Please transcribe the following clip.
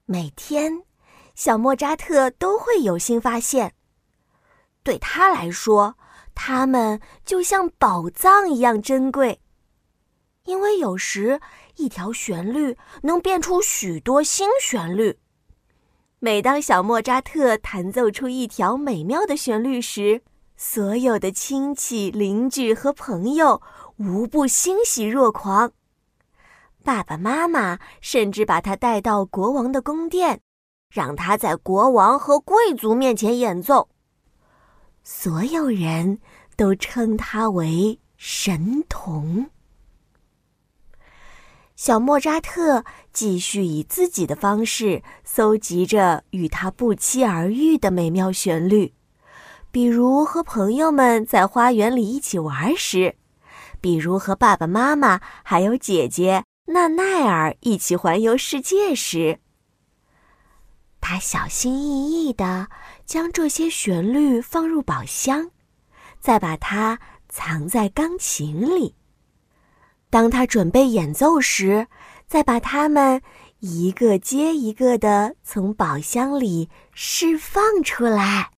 每天，小莫扎特都会有新发现。对他来说，它们就像宝藏一样珍贵。因为有时一条旋律能变出许多新旋律。每当小莫扎特弹奏出一条美妙的旋律时，所有的亲戚、邻居和朋友无不欣喜若狂。爸爸妈妈甚至把他带到国王的宫殿，让他在国王和贵族面前演奏。所有人都称他为神童。小莫扎特继续以自己的方式搜集着与他不期而遇的美妙旋律，比如和朋友们在花园里一起玩时，比如和爸爸妈妈还有姐姐纳奈尔一起环游世界时。他小心翼翼地将这些旋律放入宝箱，再把它藏在钢琴里。当他准备演奏时，再把它们一个接一个地从宝箱里释放出来。